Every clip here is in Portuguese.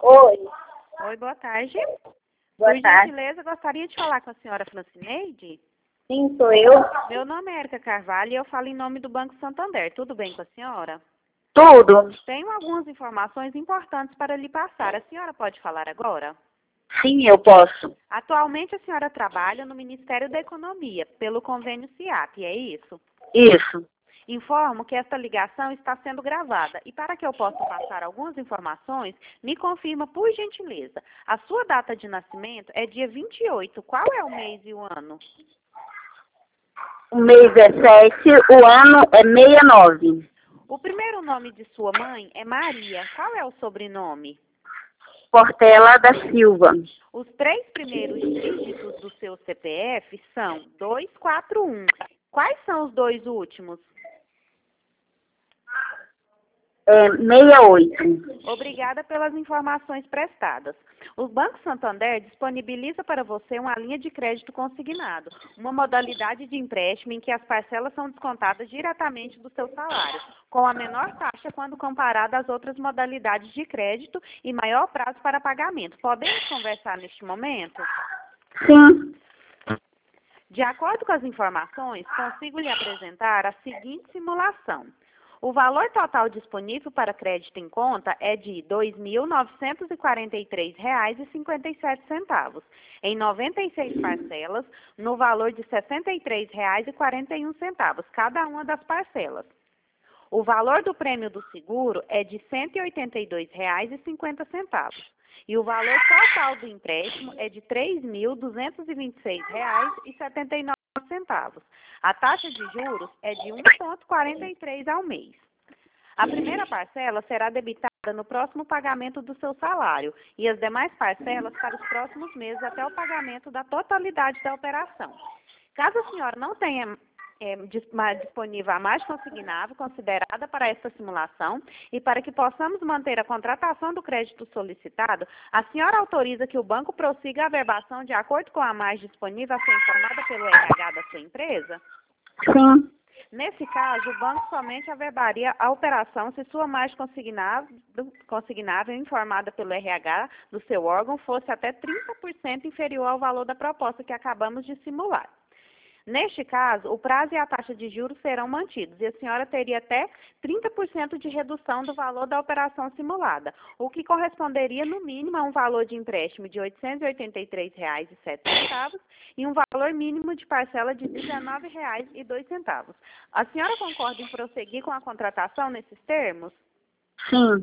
Oi, Oi, boa tarde. boa Por tarde. gentileza, gostaria de falar com a senhora Francineide. Sim, sou eu. Meu nome é Erika Carvalho e eu falo em nome do Banco Santander. Tudo bem com a senhora? Tudo? Tenho algumas informações importantes para lhe passar. A senhora pode falar agora? Sim, eu posso. Atualmente, a senhora trabalha no Ministério da Economia, pelo convênio SIAP, é isso? Isso. Informo que esta ligação está sendo gravada e para que eu possa passar algumas informações, me confirma, por gentileza, a sua data de nascimento é dia 28. Qual é o mês e o ano? O mês é 7, o ano é 69. O primeiro nome de sua mãe é Maria. Qual é o sobrenome? Portela da Silva. Os 3 primeiros dígitos do seu CPF são 241. Quais são os 2 últimos? É 68. Obrigada pelas informações prestadas. O Banco Santander disponibiliza para você uma linha de crédito consignado, uma modalidade de empréstimo em que as parcelas são descontadas diretamente do seu salário, com a menor taxa quando comparada às outras modalidades de crédito e maior prazo para pagamento. Podemos conversar neste momento? Sim. De acordo com as informações, consigo lhe apresentar a seguinte simulação. O valor total disponível para crédito em conta é de R$ 2.943,57, em 96 parcelas, no valor de R$ 63,41, cada uma das parcelas. O valor do prêmio do seguro é de R$ 182,50. E o valor total do empréstimo é de R$ 3.226,79. A taxa de juros é de 1,43 ao mês. A primeira parcela será debitada no próximo pagamento do seu salário e as demais parcelas para os próximos meses até o pagamento da totalidade da operação. Caso a senhora não tenha disponível a mais consignável considerada para esta simulação e para que possamos manter a contratação do crédito solicitado, a senhora autoriza que o banco prossiga a averbação de acordo com a mais disponível a ser informada pelo RH da sua empresa? Sim. Nesse caso, o banco somente averbaria a operação se sua margem consignável informada pelo RH do seu órgão fosse até 30% inferior ao valor da proposta que acabamos de simular. Neste caso, o prazo e a taxa de juros serão mantidos e a senhora teria até 30% de redução do valor da operação simulada, o que corresponderia, no mínimo, a um valor de empréstimo de R$ 883,07 e um valor mínimo de parcela de R$ 19,02. A senhora concorda em prosseguir com a contratação nesses termos? Sim.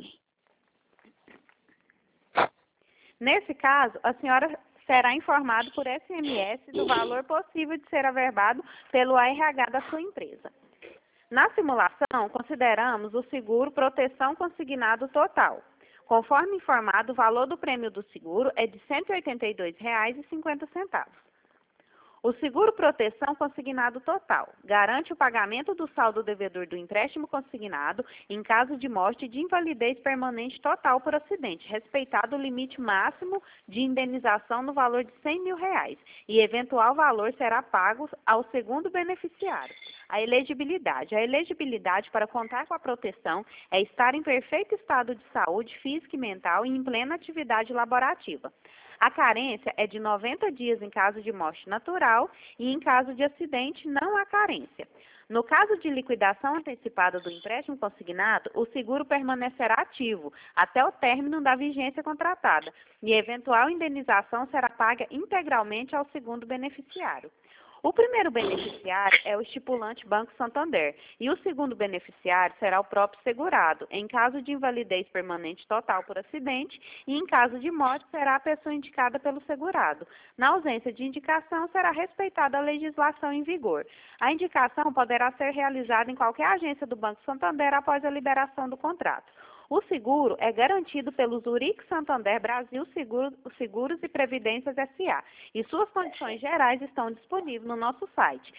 Nesse caso, a senhora será informado por SMS do valor possível de ser averbado pelo RH da sua empresa. Na simulação, consideramos o seguro proteção consignado total. Conforme informado, o valor do prêmio do seguro é de R$ 182,50. O seguro proteção consignado total garante o pagamento do saldo devedor do empréstimo consignado em caso de morte e de invalidez permanente total por acidente, respeitado o limite máximo de indenização no valor de R$ 100 mil e eventual valor será pago ao segundo beneficiário. A elegibilidade para contar com a proteção é estar em perfeito estado de saúde física e mental e em plena atividade laborativa. A carência é de 90 dias em caso de morte natural e em caso de acidente não há carência. No caso de liquidação antecipada do empréstimo consignado, o seguro permanecerá ativo até o término da vigência contratada e eventual indenização será paga integralmente ao segundo beneficiário. O primeiro beneficiário é o estipulante Banco Santander e o segundo beneficiário será o próprio segurado, em caso de invalidez permanente total por acidente e em caso de morte será a pessoa indicada pelo segurado. Na ausência de indicação, será respeitada a legislação em vigor. A indicação poderá ser realizada em qualquer agência do Banco Santander após a liberação do contrato. O seguro é garantido pelo Zurich Santander Brasil Seguros e Previdências S.A. e suas condições gerais estão disponíveis no nosso site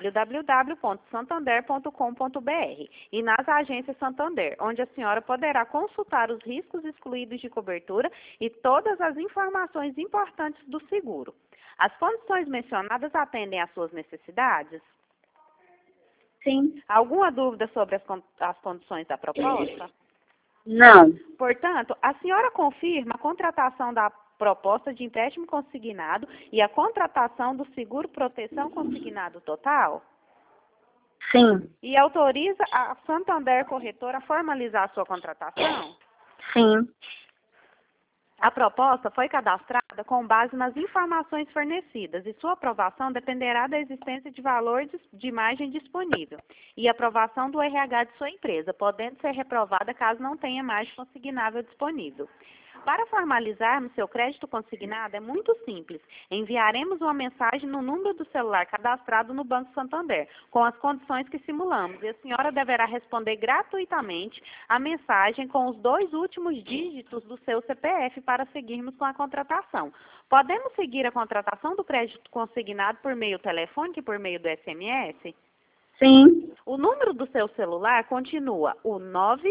www.santander.com.br e nas agências Santander, onde a senhora poderá consultar os riscos excluídos de cobertura e todas as informações importantes do seguro. As condições mencionadas atendem às suas necessidades? Sim. Alguma dúvida sobre as condições da proposta? Não. Portanto, a senhora confirma a contratação da proposta de empréstimo consignado e a contratação do seguro proteção consignado total? Sim. E autoriza a Santander Corretora a formalizar a sua contratação? Sim. A proposta foi cadastrada com base nas informações fornecidas e sua aprovação dependerá da existência de valor de imagem disponível e aprovação do RH de sua empresa, podendo ser reprovada caso não tenha imagem consignável disponível. Para formalizarmos seu crédito consignado é muito simples. Enviaremos uma mensagem no número do celular cadastrado no Banco Santander, com as condições que simulamos, e a senhora deverá responder gratuitamente a mensagem com os 2 últimos dígitos do seu CPF para seguirmos com a contratação. Podemos seguir a contratação do crédito consignado por meio telefônico e por meio do SMS? Sim. O número do seu celular continua o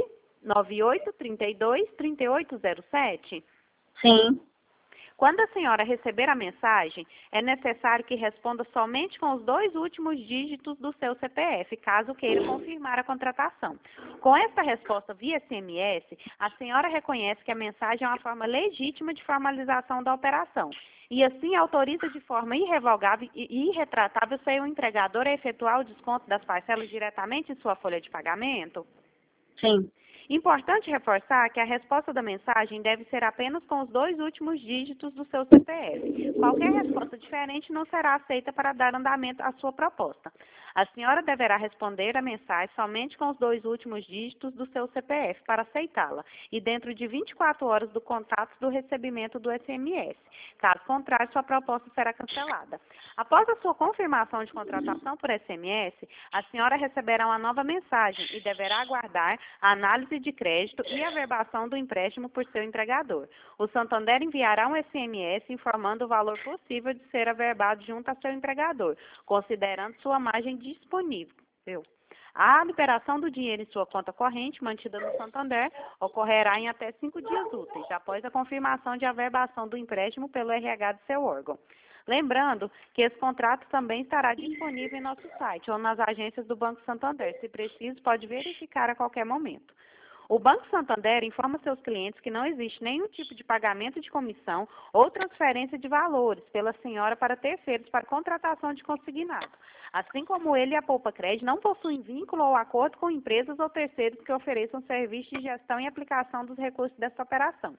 998323807? Sim. Quando a senhora receber a mensagem, é necessário que responda somente com os 2 últimos dígitos do seu CPF, caso queira confirmar a contratação. Com esta resposta via SMS, a senhora reconhece que a mensagem é uma forma legítima de formalização da operação e assim autoriza de forma irrevogável e irretratável seu empregador a efetuar o desconto das parcelas diretamente em sua folha de pagamento? Sim. Importante reforçar que a resposta da mensagem deve ser apenas com os 2 últimos dígitos do seu CPF. Qualquer resposta diferente não será aceita para dar andamento à sua proposta. A senhora deverá responder a mensagem somente com os 2 últimos dígitos do seu CPF para aceitá-la e dentro de 24 horas do contato do recebimento do SMS. Caso contrário, sua proposta será cancelada. Após a sua confirmação de contratação por SMS, a senhora receberá uma nova mensagem e deverá aguardar a análise de crédito e a averbação do empréstimo por seu entregador. O Santander enviará um SMS informando o valor possível de ser averbado junto a seu entregador, considerando sua margem disponível. A liberação do dinheiro em sua conta corrente, mantida no Santander, ocorrerá em até 5 dias úteis, após a confirmação de averbação do empréstimo pelo RH de seu órgão. Lembrando que esse contrato também estará disponível em nosso site ou nas agências do Banco Santander. Se preciso, pode verificar a qualquer momento. O Banco Santander informa seus clientes que não existe nenhum tipo de pagamento de comissão ou transferência de valores pela senhora para terceiros para contratação de consignado. Assim como ele e a Poupa Crédito não possuem vínculo ou acordo com empresas ou terceiros que ofereçam serviços de gestão e aplicação dos recursos desta operação.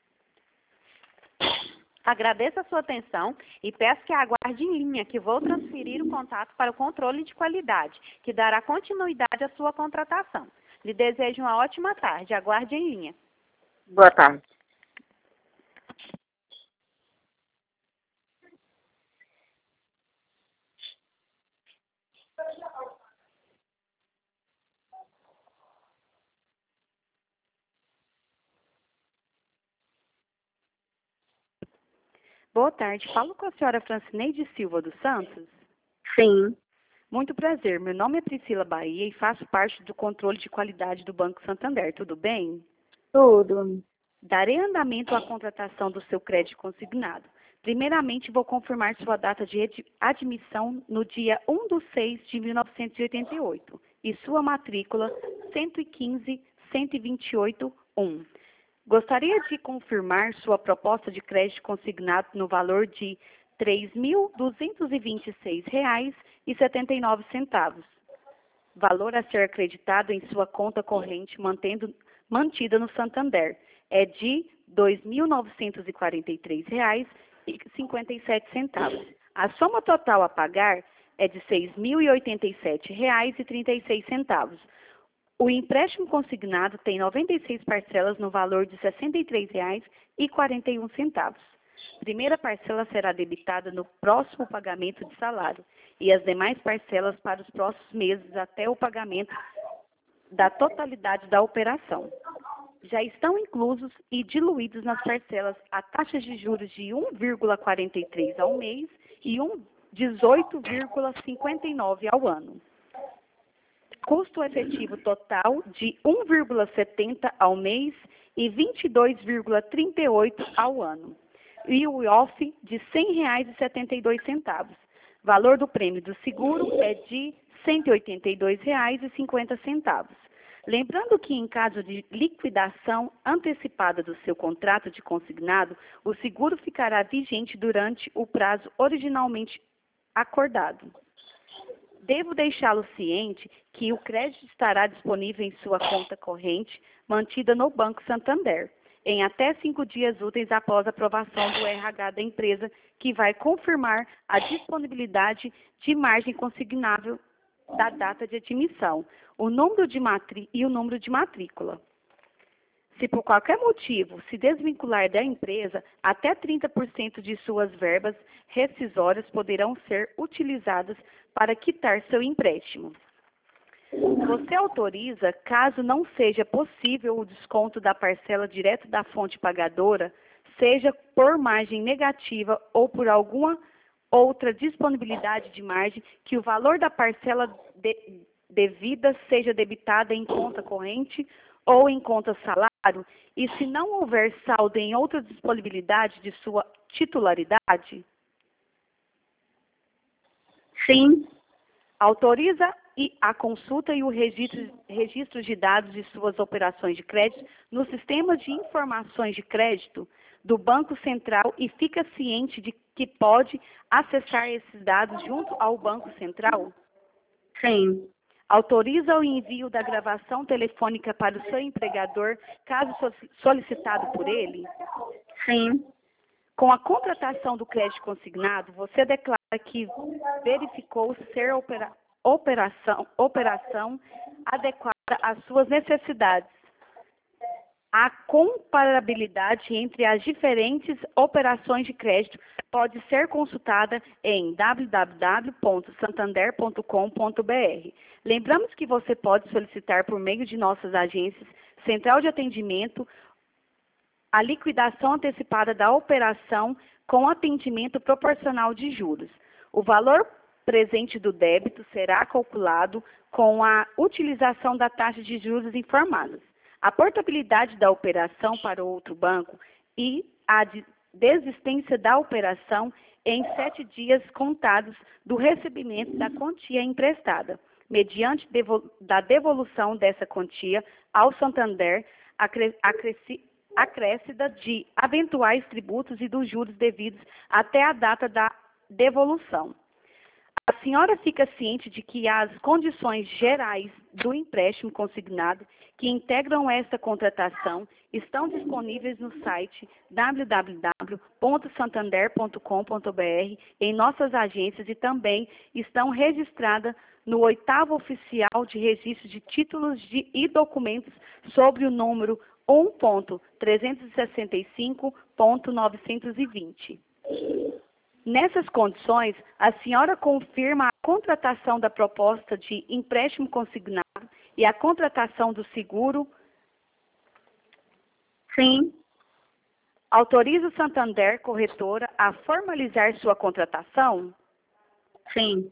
Agradeço a sua atenção e peço que aguarde em linha que vou transferir o contato para o controle de qualidade, que dará continuidade à sua contratação. Lhe desejo uma ótima tarde. Aguarde em linha. Boa tarde. Boa tarde. Falo com a senhora Francineide Silva dos Santos. Sim. Muito prazer. Meu nome é Priscila Bahia e faço parte do controle de qualidade do Banco Santander. Tudo bem? Tudo. Darei andamento à contratação do seu crédito consignado. Primeiramente, vou confirmar sua data de admissão no dia 1/6/1988 e sua matrícula 115.128.1. Gostaria de confirmar sua proposta de crédito consignado no valor de R$ 3.226,79. Valor a ser acreditado em sua conta corrente mantida no Santander é de R$ 2.943,57. A soma total a pagar é de R$ 6.087,36. O empréstimo consignado tem 96 parcelas no valor de R$ 63,41. Primeira parcela será debitada no próximo pagamento de salário e as demais parcelas para os próximos meses até o pagamento da totalidade da operação. Já estão inclusos e diluídos nas parcelas a taxas de juros de 1,43 ao mês e 18,59 ao ano. Custo efetivo total de 1,70 ao mês e 22,38 ao ano. E o IOF de R$ 100,72. Valor do prêmio do seguro é de R$ 182,50. Lembrando que, em caso de liquidação antecipada do seu contrato de consignado, o seguro ficará vigente durante o prazo originalmente acordado. Devo deixá-lo ciente que o crédito estará disponível em sua conta corrente, mantida no Banco Santander, em até 5 dias úteis após a aprovação do RH da empresa, que vai confirmar a disponibilidade de margem consignável da data de admissão, o número de e o número de matrícula. Se por qualquer motivo se desvincular da empresa, até 30% de suas verbas rescisórias poderão ser utilizadas para quitar seu empréstimo. Você autoriza, caso não seja possível o desconto da parcela direto da fonte pagadora, seja por margem negativa ou por alguma outra disponibilidade de margem, que o valor da parcela devida seja debitada em conta corrente ou em conta salário, e se não houver saldo em outra disponibilidade de sua titularidade? Sim. Autoriza a consulta e o registro de dados de suas operações de crédito no sistema de informações de crédito do Banco Central e fica ciente de que pode acessar esses dados junto ao Banco Central? Sim. Autoriza o envio da gravação telefônica para o seu empregador, caso solicitado por ele? Sim. Com a contratação do crédito consignado, você declara que verificou ser operação adequada às suas necessidades. A comparabilidade entre as diferentes operações de crédito pode ser consultada em www.santander.com.br. Lembramos que você pode solicitar por meio de nossas agências, central de atendimento, a liquidação antecipada da operação com atendimento proporcional de juros. O valor presente do débito será calculado com a utilização da taxa de juros informadas, a portabilidade da operação para outro banco e a desistência da operação em 7 dias contados do recebimento da quantia emprestada, mediante da devolução dessa quantia ao Santander, acrescida de eventuais tributos e dos juros devidos até a data da devolução. A senhora fica ciente de que as condições gerais do empréstimo consignado que integram esta contratação estão disponíveis no site www.santander.com.br, em nossas agências, e também estão registradas no 8º Oficial de Registro de Títulos e Documentos sobre o número 1.365.920. Nessas condições, a senhora confirma a contratação da proposta de empréstimo consignado e a contratação do seguro? Sim. Autoriza o Santander Corretora a formalizar sua contratação? Sim.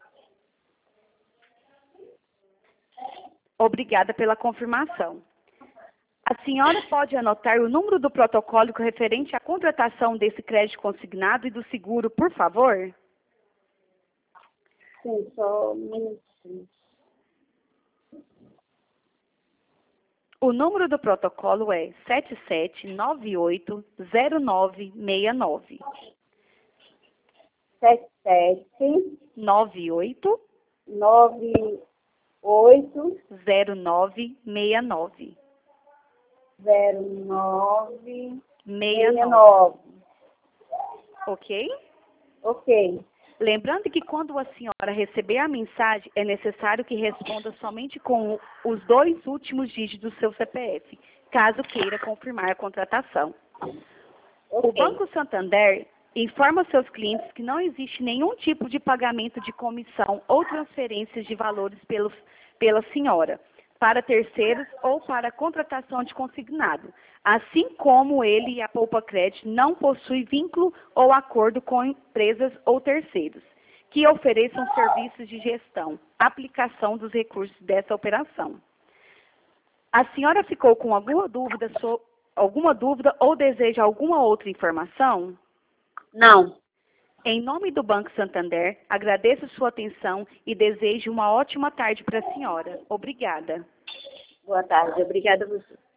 Obrigada pela confirmação. A senhora pode anotar o número do protocolo referente à contratação desse crédito consignado e do seguro, por favor? Sim, só um minutinho. O número do protocolo é 77980969. 7798 0969. 0969. Ok? Ok. Lembrando que quando a senhora receber a mensagem, é necessário que responda somente com os 2 últimos dígitos do seu CPF, caso queira confirmar a contratação. Ok. O Banco Santander informa seus clientes que não existe nenhum tipo de pagamento de comissão ou transferências de valores pela senhora, para terceiros ou para contratação de consignado, assim como ele e a Poupa Crédito não possuem vínculo ou acordo com empresas ou terceiros que ofereçam serviços de gestão, aplicação dos recursos dessa operação. A senhora ficou com alguma dúvida ou deseja alguma outra informação? Não. Em nome do Banco Santander, agradeço sua atenção e desejo uma ótima tarde para a senhora. Obrigada. Boa tarde. Obrigada a você.